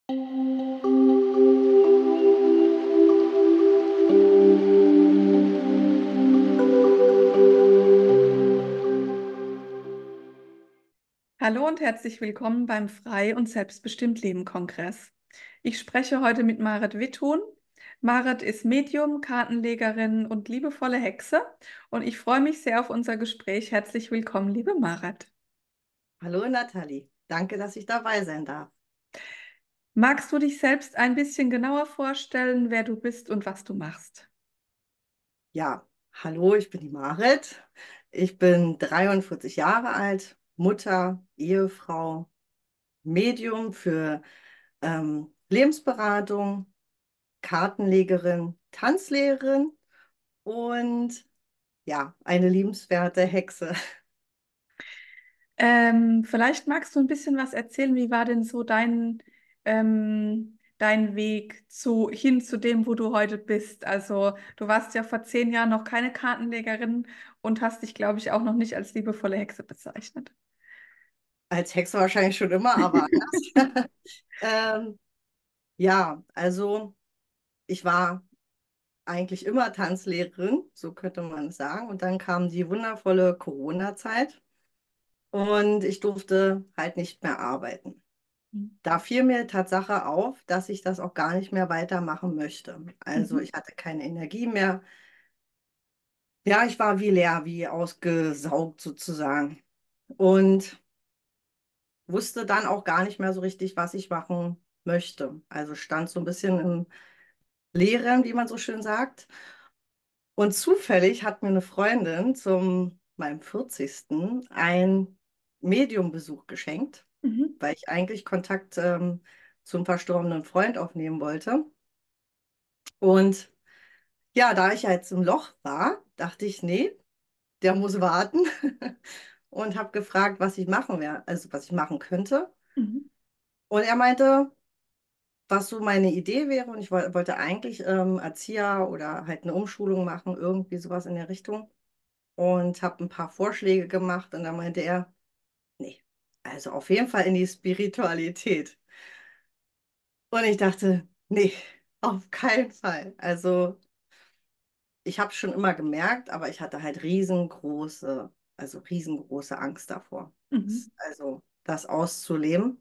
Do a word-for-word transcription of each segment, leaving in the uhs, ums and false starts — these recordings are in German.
Hallo und herzlich willkommen beim Frei- und Selbstbestimmt-Leben-Kongress. Ich spreche heute mit Marit Witthuhn. Marit ist Medium, Kartenlegerin und liebevolle Hexe und ich freue mich sehr auf unser Gespräch. Herzlich willkommen, liebe Marit. Hallo Nathalie, danke, dass ich dabei sein darf. Magst du dich selbst ein bisschen genauer vorstellen, wer du bist und was du machst? Ja, hallo, ich bin die Marit. Ich bin dreiundvierzig Jahre alt, Mutter, Ehefrau, Medium für ähm, Lebensberatung, Kartenlegerin, Tanzlehrerin und ja, eine liebenswerte Hexe. Ähm, vielleicht magst du ein bisschen was erzählen. Wie war denn so dein, ähm, dein Weg zu, hin zu dem, wo du heute bist? Also, du warst ja vor zehn Jahren noch keine Kartenlegerin und hast dich, glaube ich, auch noch nicht als liebevolle Hexe bezeichnet. Als Hexe wahrscheinlich schon immer, aber anders. Ähm, ja, also ich war eigentlich immer Tanzlehrerin, so könnte man es sagen. Und dann kam die wundervolle Corona-Zeit und ich durfte halt nicht mehr arbeiten. Da fiel mir Tatsache auf, dass ich das auch gar nicht mehr weitermachen möchte. Also Mhm. ich hatte keine Energie mehr. Ja, ich war wie leer, wie ausgesaugt sozusagen. Und wusste dann auch gar nicht mehr so richtig, was ich machen möchte. Also stand so ein bisschen im Leeren, wie man so schön sagt. Und zufällig hat mir eine Freundin zum meinem vierzigsten ein Mediumbesuch geschenkt, Mhm. weil ich eigentlich Kontakt ähm, zum verstorbenen Freund aufnehmen wollte. Und ja, da ich ja jetzt im Loch war, dachte ich, nee, der muss warten und habe gefragt, was ich machen wär, also was ich machen könnte. Mhm. Und er meinte, was so meine Idee wäre. Und ich woll- wollte eigentlich ähm, Erzieher oder halt eine Umschulung machen, irgendwie sowas in der Richtung. Und habe ein paar Vorschläge gemacht und dann meinte er, nee, also auf jeden Fall in die Spiritualität. Und ich dachte, nee, auf keinen Fall. Also ich habe es schon immer gemerkt, aber ich hatte halt riesengroße, also riesengroße Angst davor, Mhm. das, also das auszuleben.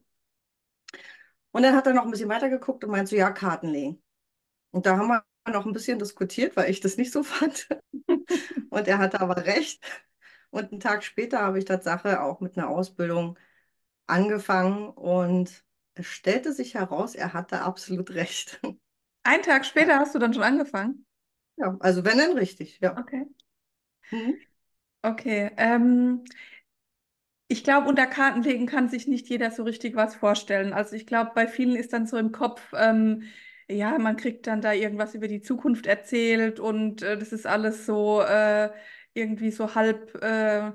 Und dann hat er noch ein bisschen weiter geguckt und meinte so, ja, Karten legen. Und da haben wir noch ein bisschen diskutiert, weil ich das nicht so fand. Und er hatte aber recht. Und einen Tag später habe ich Tatsache auch mit einer Ausbildung angefangen und es stellte sich heraus, er hatte absolut recht. Einen Tag Ja, später hast du dann schon angefangen. ja, also wenn dann richtig, ja. Okay. Mhm. Okay. Ähm, Ich glaube, unter Kartenlegen kann sich nicht jeder so richtig was vorstellen. Also ich glaube, bei vielen ist dann so im Kopf, ähm, ja, man kriegt dann da irgendwas über die Zukunft erzählt und äh, das ist alles so äh, irgendwie so halb, äh,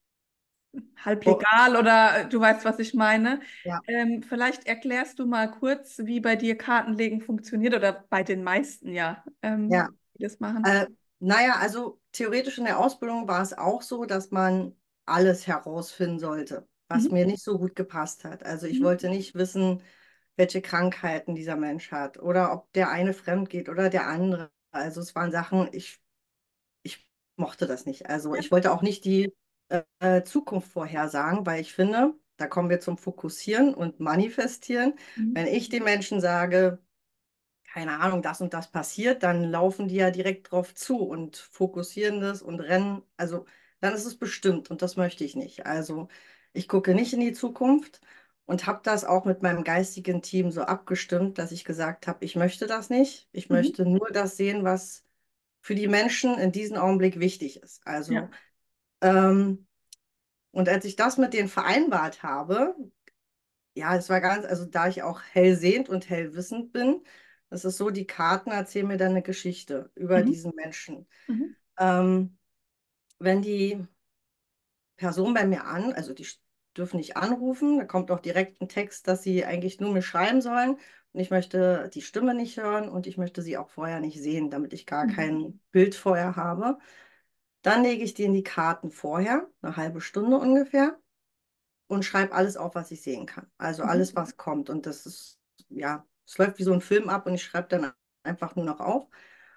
halb Oh, legal oder äh, du weißt, was ich meine. ja, Ähm, vielleicht erklärst du mal kurz, wie bei dir Kartenlegen funktioniert oder bei den meisten, ja, ja. ähm, die das machen. Äh, naja, also theoretisch in der Ausbildung war es auch so, dass man alles herausfinden sollte, was Mhm. mir nicht so gut gepasst hat. Also ich Mhm. wollte nicht wissen, welche Krankheiten dieser Mensch hat oder ob der eine fremd geht oder der andere. Also es waren Sachen, ich, ich mochte das nicht. Also Ja. ich wollte auch nicht die äh, Zukunft vorhersagen, weil ich finde, da kommen wir zum Fokussieren und Manifestieren. Mhm. Wenn ich den Menschen sage, keine Ahnung, das und das passiert, dann laufen die ja direkt drauf zu und fokussieren das und rennen. Also dann ist es bestimmt und das möchte ich nicht. Also ich gucke nicht in die Zukunft und habe das auch mit meinem geistigen Team so abgestimmt, dass ich gesagt habe, ich möchte das nicht. Ich Mhm. möchte nur das sehen, was für die Menschen in diesem Augenblick wichtig ist. Also Ja. ähm, und als ich das mit denen vereinbart habe, ja, es war ganz, also da ich auch hellsehend und hellwissend bin, das ist so, die Karten erzählen mir dann eine Geschichte über Mhm. diesen Menschen. Mhm. Ähm, wenn die Person bei mir an, also die dürfen nicht anrufen, da kommt auch direkt ein Text, dass sie eigentlich nur mir schreiben sollen und ich möchte die Stimme nicht hören und ich möchte sie auch vorher nicht sehen, damit ich gar Mhm. kein Bild vorher habe. Dann lege ich denen die Karten vorher, eine halbe Stunde ungefähr, und schreibe alles auf, was ich sehen kann. Also Mhm. alles, was kommt. Und das ist ja, es läuft wie so ein Film ab und ich schreibe dann einfach nur noch auf.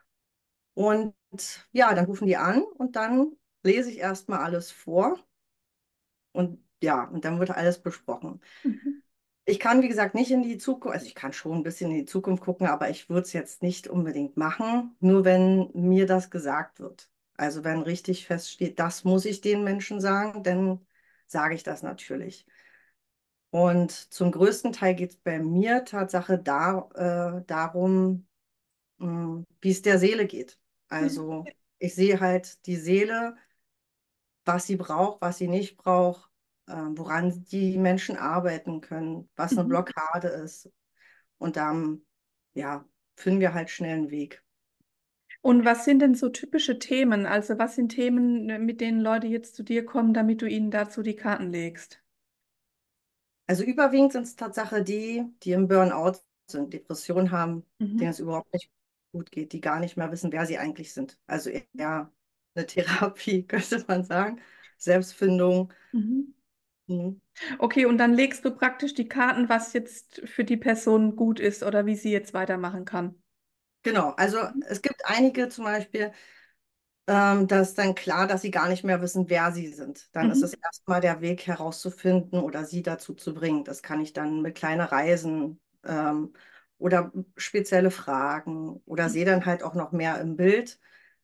Und ja, dann rufen die an und dann lese ich erstmal alles vor und ja, und dann wird alles besprochen. Mhm. Ich kann, wie gesagt, nicht in die Zukunft, also ich kann schon ein bisschen in die Zukunft gucken, aber ich würde es jetzt nicht unbedingt machen, nur wenn mir das gesagt wird. Also wenn richtig feststeht, das muss ich den Menschen sagen, dann sage ich das natürlich. Und zum größten Teil geht es bei mir Tatsache da, äh, darum, mh, wie es der Seele geht. Also ich sehe halt die Seele, was sie braucht, was sie nicht braucht, äh, woran die Menschen arbeiten können, was eine Mhm. Blockade ist. Und dann, ja, finden wir halt schnell einen Weg. Und was sind denn so typische Themen? Also was sind Themen, äh, mit denen Leute jetzt zu dir kommen, damit du ihnen dazu die Karten legst? Also überwiegend sind es Tatsache die, die im Burnout sind, Depressionen haben, denen Mhm. es überhaupt nicht gut geht, die gar nicht mehr wissen, wer sie eigentlich sind. Also eher eine Therapie, könnte man sagen. Selbstfindung. Mhm. Mhm. Okay, und dann legst du praktisch die Karten, was jetzt für die Person gut ist oder wie sie jetzt weitermachen kann. Genau, also es gibt einige zum Beispiel, ähm, da ist dann klar, dass sie gar nicht mehr wissen, wer sie sind. Dann ist es Mhm. erstmal der Weg herauszufinden oder sie dazu zu bringen. Das kann ich dann mit kleinen Reisen ähm, oder spezielle Fragen oder sehe dann halt auch noch mehr im Bild.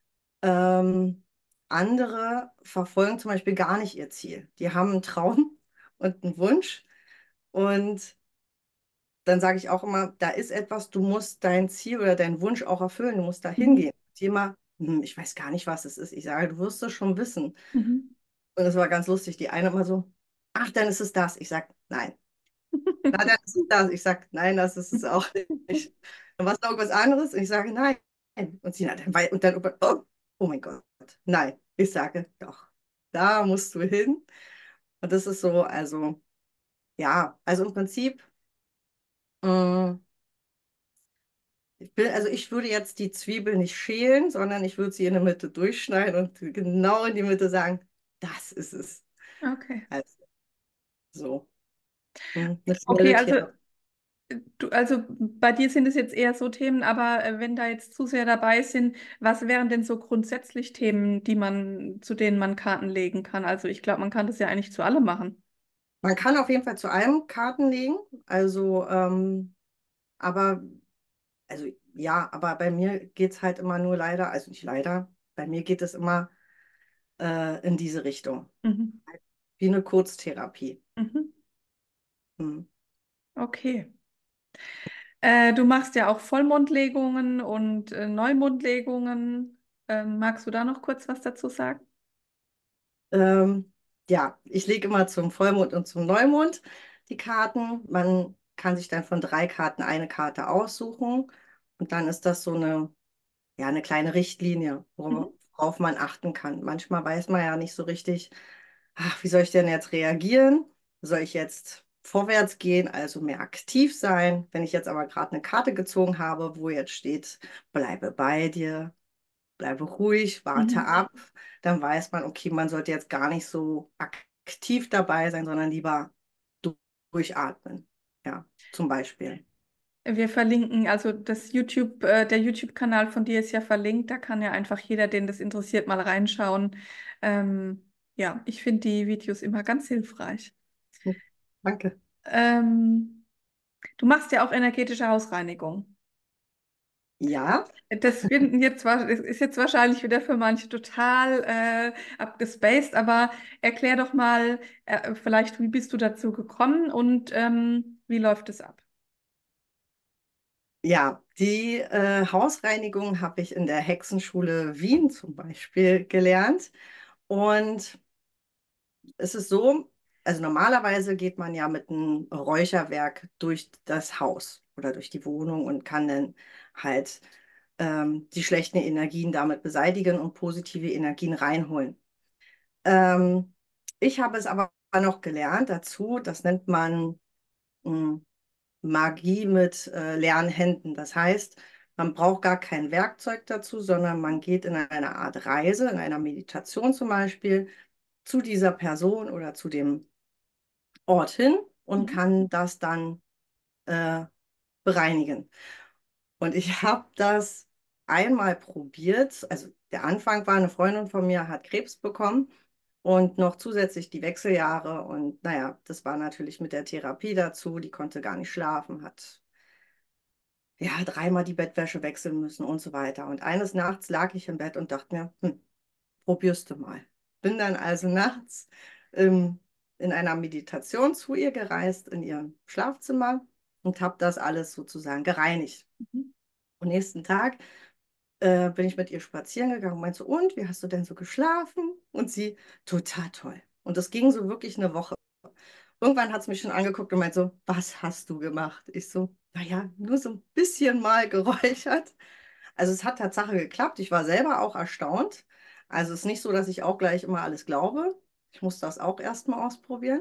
Ähm, Andere verfolgen zum Beispiel gar nicht ihr Ziel. Die haben einen Traum und einen Wunsch und dann sage ich auch immer, da ist etwas, du musst dein Ziel oder deinen Wunsch auch erfüllen, du musst da Mhm. hingehen. Die immer, hm, ich weiß gar nicht, was es ist. Ich sage, du wirst es schon wissen. Mhm. Und es war ganz lustig. Die eine immer so, ach, dann ist es das. Ich sage, nein. Na, dann ist es das. Ich sage, nein, das ist es auch nicht. Dann war es noch irgendwas anderes. Und ich sage, nein. Und sie, na, dann, wei- und dann, oh, oh mein Gott, nein. Ich sage, doch, da musst du hin. Und das ist so, also, ja, also im Prinzip, mh, ich bin, also ich würde jetzt die Zwiebel nicht schälen, sondern ich würde sie in der Mitte durchschneiden und genau in die Mitte sagen, das ist es. Okay. Also so, hm, eine Okay, schnelle also Therapie. du, also bei dir sind es jetzt eher so Themen, aber äh, wenn da jetzt zu sehr dabei sind, was wären denn so grundsätzlich Themen, die man, zu denen man Karten legen kann? Also ich glaube, man kann das ja eigentlich zu allem machen. Man kann auf jeden Fall zu allem Karten legen, also, ähm, aber, also ja, aber bei mir geht es halt immer nur leider, also nicht leider, bei mir geht es immer äh, in diese Richtung, Mhm. wie eine Kurztherapie. Mhm. Hm. Okay. Äh, du machst ja auch Vollmondlegungen und äh, Neumondlegungen. Ähm, magst du da noch kurz was dazu sagen? Ähm, ja, ich lege immer zum Vollmond und zum Neumond die Karten. Man kann sich dann von drei Karten eine Karte aussuchen und dann ist das so eine, ja, eine kleine Richtlinie, Mhm. wora- worauf man achten kann. Manchmal weiß man ja nicht so richtig, ach, wie soll ich denn jetzt reagieren? Soll ich jetzt vorwärts gehen, also mehr aktiv sein? Wenn ich jetzt aber gerade eine Karte gezogen habe, wo jetzt steht, bleibe bei dir, bleibe ruhig, warte Mhm. ab, dann weiß man, okay, man sollte jetzt gar nicht so aktiv dabei sein, sondern lieber du- durchatmen. Ja, zum Beispiel. Wir verlinken, also das YouTube, äh, der YouTube-Kanal von dir ist ja verlinkt, da kann ja einfach jeder, den das interessiert, mal reinschauen. Ähm, ja, ich finde die Videos immer ganz hilfreich. Hm, danke. Ähm, du machst ja auch energetische Hausreinigung. Ja, Das finden jetzt zwar, es ist jetzt wahrscheinlich wieder für manche total äh, abgespaced, aber erklär doch mal, äh, vielleicht, wie bist du dazu gekommen und ähm, wie läuft es ab? ja, die äh, Hausreinigung habe ich in der Hexenschule Wien zum Beispiel gelernt. Und es ist so, also normalerweise geht man ja mit einem Räucherwerk durch das Haus oder durch die Wohnung und kann dann halt ähm, die schlechten Energien damit beseitigen und positive Energien reinholen. Ähm, Ich habe es aber noch gelernt dazu, das nennt man mh, Magie mit äh, leeren Händen. Das heißt, man braucht gar kein Werkzeug dazu, sondern man geht in eine Art Reise, in einer Meditation zum Beispiel, zu dieser Person oder zu dem Ort hin und Mhm. kann das dann äh, bereinigen. Und ich habe das einmal probiert. Also der Anfang war, eine Freundin von mir hat Krebs bekommen und noch zusätzlich die Wechseljahre. Und naja, das war natürlich mit der Therapie dazu. Die konnte gar nicht schlafen, hat ja dreimal die Bettwäsche wechseln müssen und so weiter. Und eines Nachts lag ich im Bett und dachte mir, hm, probierst du mal. Bin dann also nachts ähm, in einer Meditation zu ihr gereist, in ihrem Schlafzimmer und habe das alles sozusagen gereinigt. Mhm. Und nächsten Tag äh, bin ich mit ihr spazieren gegangen und meinte so, und wie hast du denn so geschlafen? Und sie, total toll. Und das ging so wirklich eine Woche. Irgendwann hat es mich schon angeguckt und meint so, was hast du gemacht? Ich so, naja, nur so ein bisschen mal geräuchert. Also es hat Tatsache geklappt. Ich war selber auch erstaunt. Also es ist nicht so, dass ich auch gleich immer alles glaube. Ich muss das auch erst mal ausprobieren.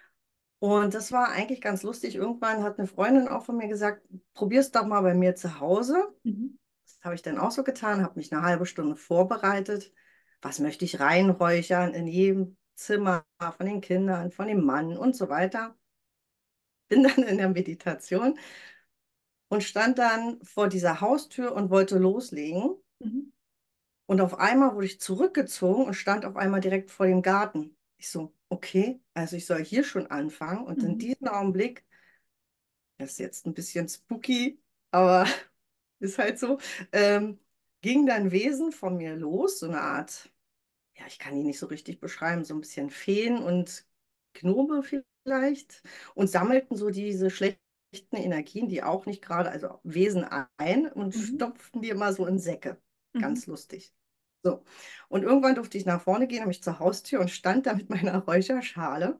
Und das war eigentlich ganz lustig. Irgendwann hat eine Freundin auch von mir gesagt, probier's doch mal bei mir zu Hause. Mhm. Das habe ich dann auch so getan, habe mich eine halbe Stunde vorbereitet. Was möchte ich reinräuchern in jedem Zimmer von den Kindern, von dem Mann und so weiter. Bin dann in der Meditation und stand dann vor dieser Haustür und wollte loslegen. Mhm. Und auf einmal wurde ich zurückgezogen und stand auf einmal direkt vor dem Garten. Ich so, okay, also ich soll hier schon anfangen. Und in Mhm. diesem Augenblick, das ist jetzt ein bisschen spooky, aber ist halt so, ähm, ging dann Wesen von mir los, so eine Art, ja, ich kann die nicht so richtig beschreiben, so ein bisschen Feen und Gnome vielleicht und sammelten so diese schlechten Energien, die auch nicht gerade, also Wesen ein und Mhm. stopften die immer so in Säcke. Mhm. Ganz lustig. So. Und irgendwann durfte ich nach vorne gehen, nämlich zur Haustür und stand da mit meiner Räucherschale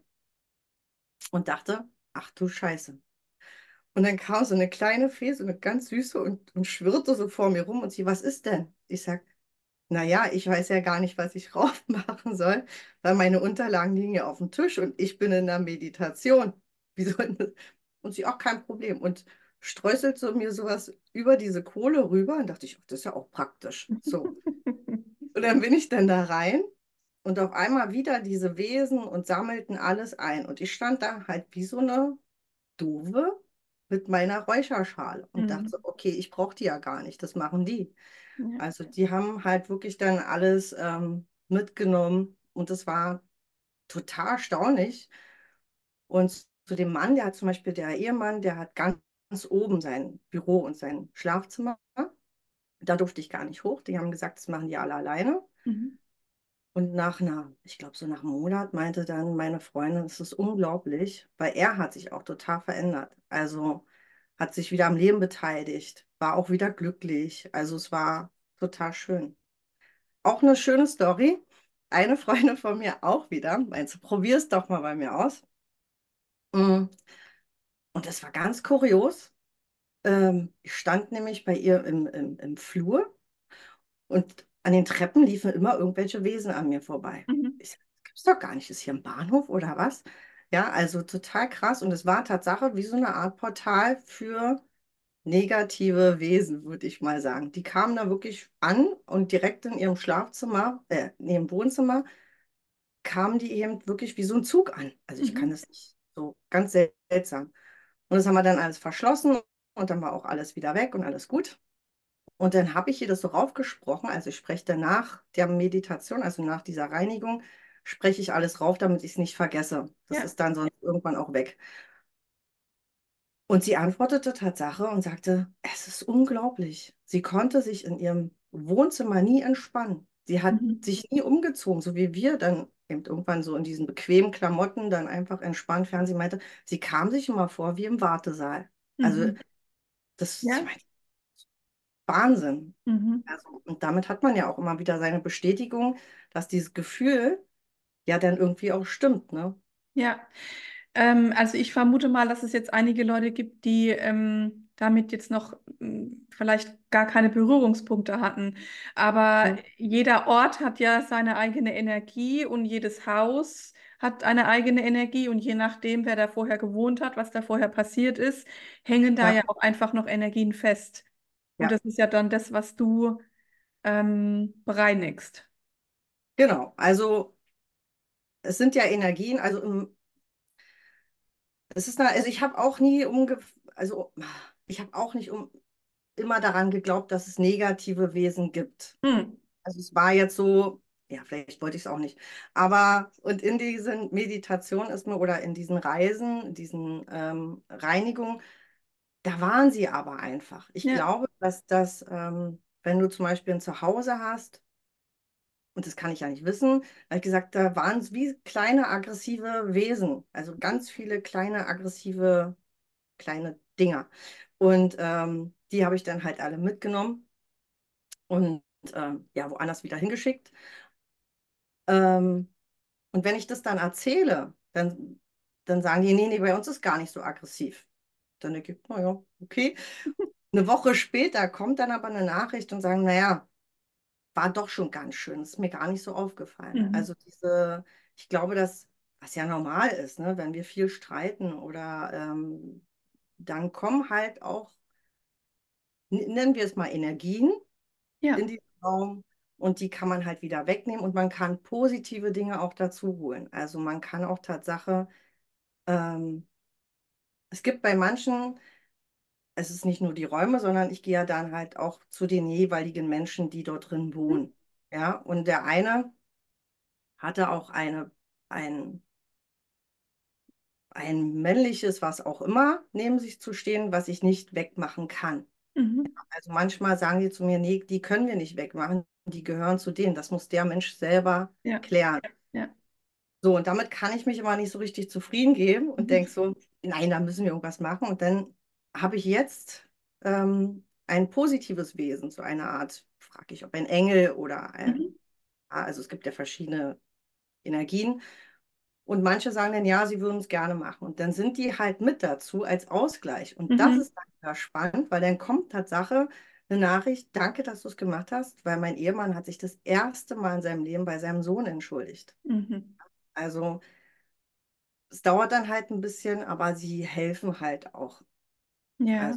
und dachte, ach du Scheiße. Und dann kam so eine kleine Fee, so eine ganz süße und, und schwirrte so vor mir rum und sie, was ist denn? Ich sag, naja, ich weiß ja gar nicht, was ich drauf machen soll, weil meine Unterlagen liegen ja auf dem Tisch und ich bin in der Meditation. Wie soll das? Und sie auch kein Problem. Und streuselt so mir sowas über diese Kohle rüber und dachte ich, ach, das ist ja auch praktisch. So. Und dann bin ich dann da rein und auf einmal wieder diese Wesen und sammelten alles ein. Und ich stand da halt wie so eine Doofe mit meiner Räucherschale und dachte, Mhm. so, okay, ich brauche die ja gar nicht, das machen die. Ja. Also die haben halt wirklich dann alles ähm, mitgenommen und das war total erstaunlich. Und zu dem Mann, der hat zum Beispiel, der Ehemann, der hat ganz, ganz oben sein Büro und sein Schlafzimmer. Da durfte ich gar nicht hoch. Die haben gesagt, das machen die alle alleine. Mhm. Und nach einer, ich glaube, so nach einem Monat meinte dann meine Freundin, es ist unglaublich, weil er hat sich auch total verändert. Also hat sich wieder am Leben beteiligt, war auch wieder glücklich. Also es war total schön. Auch eine schöne Story. Eine Freundin von mir auch wieder, meinst du, probier es doch mal bei mir aus. Mm. Und das war ganz kurios. Ähm, ich stand nämlich bei ihr im, im, im Flur und an den Treppen liefen immer irgendwelche Wesen an mir vorbei. Mhm. Ich sag, das gibt's doch gar nicht. Ist hier ein Bahnhof oder was? Ja, also total krass. Und es war Tatsache wie so eine Art Portal für negative Wesen, würde ich mal sagen. Die kamen da wirklich an und direkt in ihrem Schlafzimmer, äh, in ihrem Wohnzimmer, kamen die eben wirklich wie so ein Zug an. Also ich kann Mhm. das nicht so ganz seltsam. Und das haben wir dann alles verschlossen und dann war auch alles wieder weg und alles gut. Und dann habe ich ihr das so raufgesprochen. Also ich spreche danach der Meditation, also nach dieser Reinigung, spreche ich alles rauf, damit ich es nicht vergesse. Das Ja. ist dann sonst irgendwann auch weg. Und sie antwortete Tatsache und sagte, es ist unglaublich. Sie konnte sich in ihrem Wohnzimmer nie entspannen. Sie hat Mhm. sich nie umgezogen, so wie wir dann eben irgendwann so in diesen bequemen Klamotten dann einfach entspannt Fernsehen meinte. Sie kam sich immer vor wie im Wartesaal. Also Mhm. das, sie Ja. meinte, Wahnsinn. Mhm. Also, und damit hat man ja auch immer wieder seine Bestätigung, dass dieses Gefühl ja dann irgendwie auch stimmt, ne? Ja. Ähm, also ich vermute mal, dass es jetzt einige Leute gibt, die ähm, damit jetzt noch ähm, vielleicht gar keine Berührungspunkte hatten. Aber Hm. jeder Ort hat ja seine eigene Energie und jedes Haus hat eine eigene Energie und je nachdem, wer da vorher gewohnt hat, was da vorher passiert ist, hängen da ja Ja, auch einfach noch Energien fest. Und ja, das ist ja dann das, was du ähm, bereinigst. genau. Also es sind ja Energien, also im, es ist, eine, also ich habe auch nie umge, also ich habe auch nicht um, immer daran geglaubt, dass es negative Wesen gibt. Hm. Also es war jetzt so, ja, vielleicht wollte ich es auch nicht. Aber und in diesen Meditationen ist mir oder in diesen Reisen, in diesen ähm, Reinigungen, da waren sie aber einfach. Ich Ja. glaube, dass das, ähm, wenn du zum Beispiel ein Zuhause hast, und das kann ich ja nicht wissen, weil ich gesagt, da waren es wie kleine aggressive Wesen, also ganz viele kleine aggressive kleine Dinger. Und ähm, die habe ich dann halt alle mitgenommen und ähm, ja, woanders wieder hingeschickt. Ähm, und wenn ich das dann erzähle, dann, dann sagen die, nee, nee, bei uns ist gar nicht so aggressiv. Dann denke ich, naja, okay. Eine Woche später kommt dann aber eine Nachricht und sagen, naja, war doch schon ganz schön. Das ist mir gar nicht so aufgefallen. Mhm. Also diese, ich glaube, dass, was ja normal ist, ne, wenn wir viel streiten oder ähm, dann kommen halt auch, n- nennen wir es mal Energien Ja. in diesem Raum und die kann man halt wieder wegnehmen und man kann positive Dinge auch dazu holen. Also man kann auch Tatsache, ähm, es gibt bei manchen, es ist nicht nur die Räume, sondern ich gehe ja dann halt auch zu den jeweiligen Menschen, die dort drin wohnen. Ja, und der eine hatte auch eine, ein, ein männliches, was auch immer, neben sich zu stehen, was ich nicht wegmachen kann. Mhm. Also manchmal sagen die zu mir, nee, die können wir nicht wegmachen, die gehören zu denen. Das muss der Mensch selber Ja. klären. Ja. So, und damit kann ich mich immer nicht so richtig zufrieden geben und denke Mhm. so, nein, da müssen wir irgendwas machen. Und dann habe ich jetzt ähm, ein positives Wesen, so eine Art, frage ich, ob ein Engel oder Mhm. ein, also es gibt ja verschiedene Energien. Und manche sagen dann, ja, sie würden es gerne machen. Und dann sind die halt mit dazu als Ausgleich. Und das Mhm. ist dann wieder spannend, weil dann kommt Tatsache eine Nachricht, danke, dass du es gemacht hast, weil mein Ehemann hat sich das erste Mal in seinem Leben bei seinem Sohn entschuldigt. Mhm. Also es dauert dann halt ein bisschen, aber sie helfen halt auch. Ja. Also,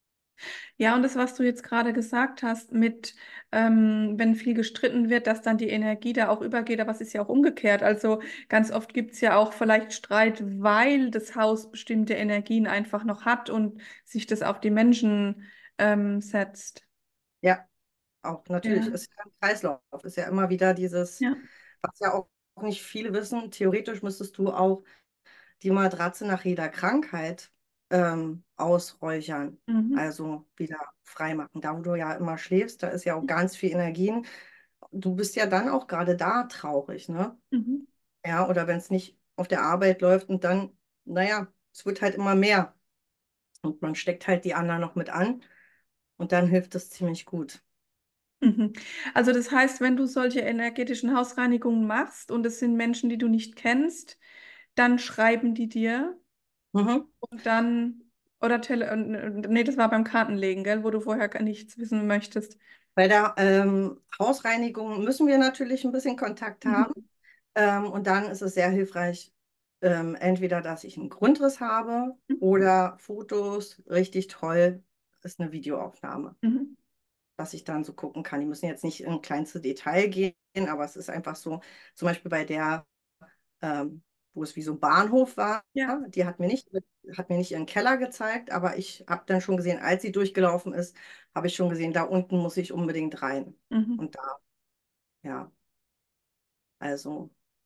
Ja, und das, was du jetzt gerade gesagt hast, mit, ähm, wenn viel gestritten wird, dass dann die Energie da auch übergeht, aber es ist ja auch umgekehrt. Also ganz oft gibt es ja auch vielleicht Streit, weil das Haus bestimmte Energien einfach noch hat und sich das auf die Menschen, ähm, setzt. ja, auch natürlich Ja, ist ja ein Kreislauf, ist ja immer wieder dieses, ja. was ja auch nicht viele wissen, theoretisch müsstest du auch die Matratze nach jeder Krankheit ähm, ausräuchern, Mhm. also wieder freimachen. Da, wo du ja immer schläfst, da ist ja auch ganz viel Energien. Du bist ja dann auch gerade da traurig, ne? Mhm. Ja, oder wenn es nicht auf der Arbeit läuft und dann, naja, es wird halt immer mehr und man steckt halt die anderen noch mit an und dann hilft es ziemlich gut. Mhm. Also das heißt, wenn du solche energetischen Hausreinigungen machst und es sind Menschen, die du nicht kennst, dann schreiben die dir Mhm. und dann, oder tele, äh, nee, das war beim Kartenlegen, gell, wo du vorher gar nichts wissen möchtest. Bei der ähm, Hausreinigung müssen wir natürlich ein bisschen Kontakt haben. Mhm. Ähm, und dann ist es sehr hilfreich, ähm, entweder, dass ich einen Grundriss habe Mhm. oder Fotos, richtig toll, ist eine Videoaufnahme, Mhm. dass ich dann so gucken kann. Die müssen jetzt nicht in kleinste Detail gehen, aber es ist einfach so, zum Beispiel bei der, ähm, wo es wie so ein Bahnhof war, Ja. die hat mir nicht, hat mir nicht ihren Keller gezeigt, aber ich habe dann schon gesehen, als sie durchgelaufen ist, habe ich schon gesehen, da unten muss ich unbedingt rein. Mhm. Und da, ja, also.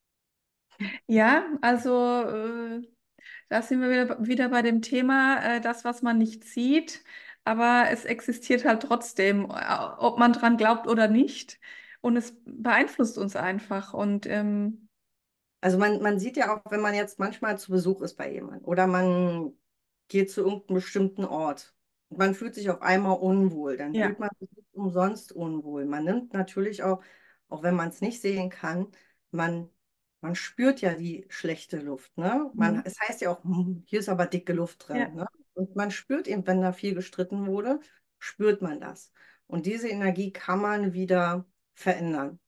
Ja, also äh, da sind wir wieder, wieder bei dem Thema, äh, das, was man nicht sieht, aber es existiert halt trotzdem, äh, ob man dran glaubt oder nicht. Und es beeinflusst uns einfach. Und ähm, Also man, man sieht ja auch, wenn man jetzt manchmal zu Besuch ist bei jemandem oder man geht zu irgendeinem bestimmten Ort und man fühlt sich auf einmal unwohl, dann ja. fühlt man sich nicht umsonst unwohl. Man nimmt natürlich auch, auch wenn man es nicht sehen kann, man, man spürt ja die schlechte Luft, ne? Man, Mhm. es heißt ja auch, "Hm, hier ist aber dicke Luft Ja. drin, ne? Und man spürt eben, wenn da viel gestritten wurde, spürt man das. Und diese Energie kann man wieder verändern.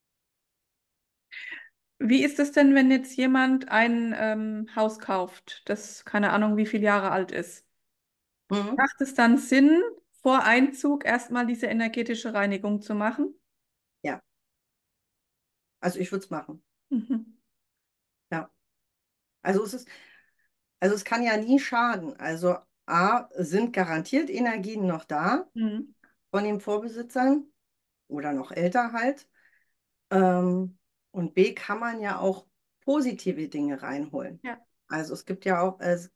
Wie ist es denn, wenn jetzt jemand ein ähm, Haus kauft, das keine Ahnung, wie viele Jahre alt ist? Mhm. Macht es dann Sinn, vor Einzug erstmal diese energetische Reinigung zu machen? Ja, also ich würde es machen. Mhm. Ja. Also es ist, also es kann ja nie schaden. Also A, sind garantiert Energien noch da Mhm. von den Vorbesitzern oder noch älter halt. Ähm, und B, kann man ja auch positive Dinge reinholen. Ja. Also es gibt ja auch, äh,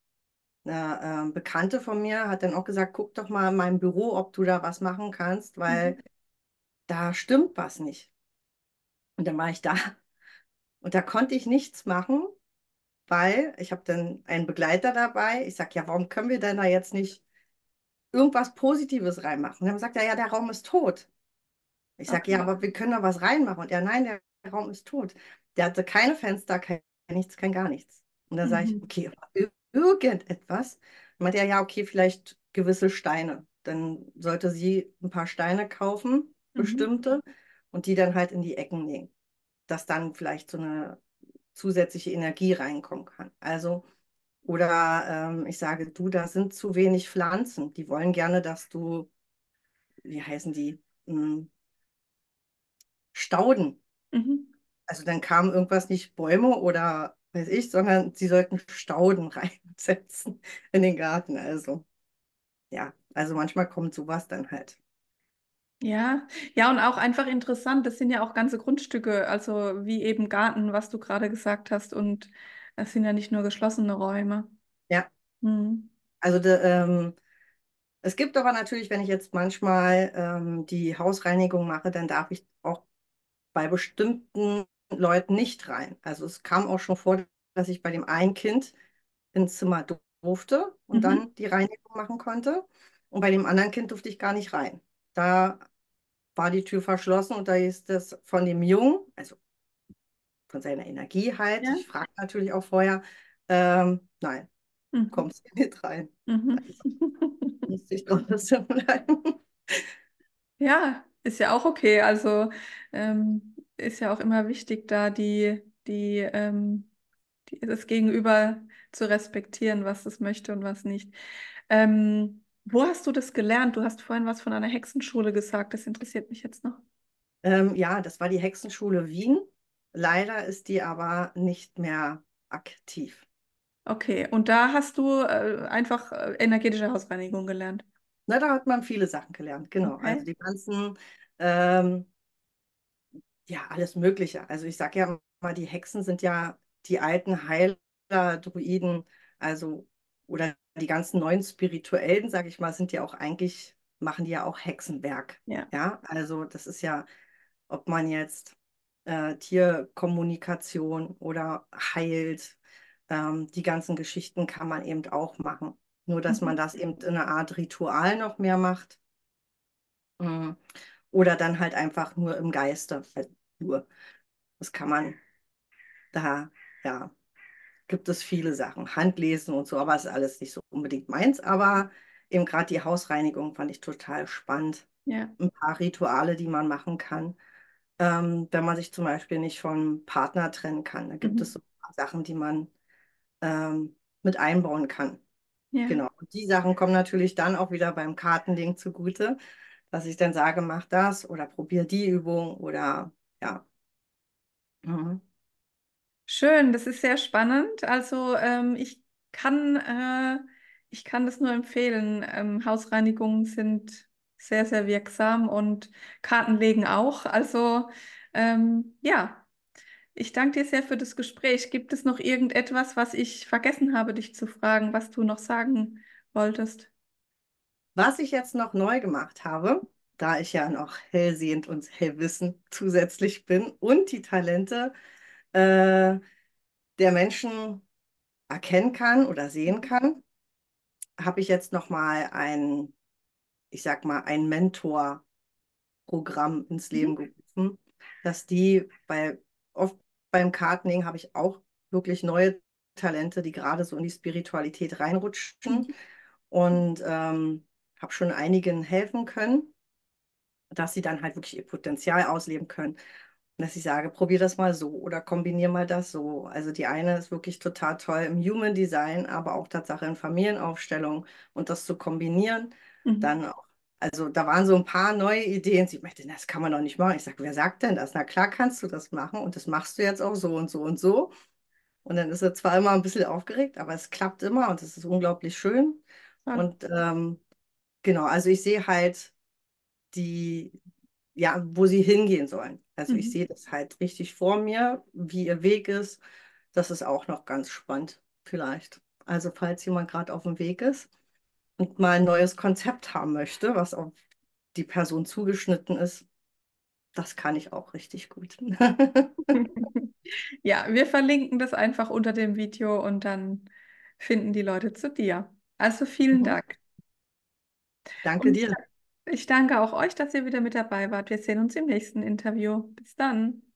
eine äh, Bekannte von mir hat dann auch gesagt, guck doch mal in meinem Büro, ob du da was machen kannst, weil Mhm. da stimmt was nicht. Und dann war ich da und da konnte ich nichts machen, weil ich habe dann einen Begleiter dabei. Ich sage, ja, warum können wir denn da jetzt nicht irgendwas Positives reinmachen? Und dann sagt er, ja, der Raum ist tot. Ich sage, ja, Okay. aber wir können da was reinmachen. Und er, nein, der Raum ist tot. Der hatte keine Fenster, kein nichts, kein gar nichts. Und dann sage ich, Mhm. okay, aber ir- irgendetwas. Dann meinte er, ja, okay, vielleicht gewisse Steine. Dann sollte sie ein paar Steine kaufen, Mhm. bestimmte, und die dann halt in die Ecken legen, dass dann vielleicht so eine zusätzliche Energie reinkommen kann. Also, oder ähm, ich sage, du, da sind zu wenig Pflanzen. Die wollen gerne, dass du, wie heißen die, Hm, Stauden. Mhm. Also dann kam irgendwas nicht Bäume oder weiß ich, sondern sie sollten Stauden reinsetzen in den Garten. Also ja, also manchmal kommt sowas dann halt. Ja, ja, und auch einfach interessant, das sind ja auch ganze Grundstücke, also wie eben Garten, was du gerade gesagt hast, und es sind ja nicht nur geschlossene Räume. Ja, Mhm. also de, ähm, es gibt aber natürlich, wenn ich jetzt manchmal ähm, die Hausreinigung mache, dann darf ich auch bei bestimmten Leuten nicht rein. Also es kam auch schon vor, dass ich bei dem einen Kind ins Zimmer durfte und Mhm. dann die Reinigung machen konnte. Und bei dem anderen Kind durfte ich gar nicht rein. Da war die Tür verschlossen und da ist das von dem Jungen, also von seiner Energie halt, Ja. ich frage natürlich auch vorher, ähm, nein, Mhm. kommst du nicht rein. Mhm. Also musste ich draußen bleiben. Ja, ist ja auch okay. Also ähm, ist ja auch immer wichtig, da die, die, ähm, die, das Gegenüber zu respektieren, was es möchte und was nicht. Ähm, wo hast du das gelernt? Du hast vorhin was von einer Hexenschule gesagt. Das interessiert mich jetzt noch. Ähm, ja, das war die Hexenschule Wien. Leider ist die aber nicht mehr aktiv. Okay, und da hast du äh, einfach äh, energetische Hausreinigung gelernt. Na, da hat man viele Sachen gelernt, genau. Also Okay. die ganzen, ähm, ja, alles Mögliche. Also ich sage ja mal, die Hexen sind ja die alten Heiler, Druiden, also oder die ganzen neuen Spirituellen, sage ich mal, sind ja auch eigentlich, machen die ja auch Hexenwerk. Ja. Ja, also das ist ja, ob man jetzt äh, Tierkommunikation oder heilt, ähm, die ganzen Geschichten kann man eben auch machen. Nur, dass man Mhm. das eben in einer Art Ritual noch mehr macht. Mm. Oder dann halt einfach nur im Geiste. Halt nur. Das kann man da, ja, gibt es viele Sachen. Handlesen und so, aber ist alles nicht so unbedingt meins. Aber eben gerade die Hausreinigung fand ich total spannend. Ja. Ein paar Rituale, die man machen kann. Ähm, wenn man sich zum Beispiel nicht vom Partner trennen kann, da gibt es Mhm. so ein paar Sachen, die man ähm, mit einbauen kann. Ja. Genau. Und die Sachen kommen natürlich dann auch wieder beim Kartenlegen zugute, dass ich dann sage, mach das oder probier die Übung oder ja. Mhm. Schön, das ist sehr spannend. Also ähm, ich kann, äh, ich kann das nur empfehlen. Ähm, Hausreinigungen sind sehr, sehr wirksam und Kartenlegen auch. Also ähm, ja, ich danke dir sehr für das Gespräch. Gibt es noch irgendetwas, was ich vergessen habe, dich zu fragen, was du noch sagen wolltest? Was ich jetzt noch neu gemacht habe, da ich ja noch hellsehend und hellwissend zusätzlich bin und die Talente äh, der Menschen erkennen kann oder sehen kann, habe ich jetzt noch mal ein, ich sag mal, ein Mentor-Programm ins Mhm. Leben gerufen, dass die, weil oft beim Kartening habe ich auch wirklich neue Talente, die gerade so in die Spiritualität reinrutschen Mhm. und ähm, habe schon einigen helfen können, dass sie dann halt wirklich ihr Potenzial ausleben können. Und dass ich sage, probier das mal so oder kombinier mal das so. Also die eine ist wirklich total toll im Human Design, aber auch Tatsache in Familienaufstellung und das zu kombinieren, Mhm. dann auch. Also da waren so ein paar neue Ideen. Sie meinte, das kann man doch nicht machen. Ich sage, wer sagt denn das? Na klar kannst du das machen und das machst du jetzt auch so und so und so. Und dann ist er zwar immer ein bisschen aufgeregt, aber es klappt immer und es ist unglaublich schön. Ah, Und ähm, genau, also ich sehe halt die, ja, wo sie hingehen sollen. Also ich mhm. sehe das halt richtig vor mir, wie ihr Weg ist. Das ist auch noch ganz spannend, vielleicht. Also falls jemand gerade auf dem Weg ist und mal ein neues Konzept haben möchte, was auf die Person zugeschnitten ist, das kann ich auch richtig gut. Ja, wir verlinken das einfach unter dem Video und dann finden die Leute zu dir. Also vielen Mhm. Dank. Danke Und dir. ich danke auch euch, dass ihr wieder mit dabei wart. Wir sehen uns im nächsten Interview. Bis dann.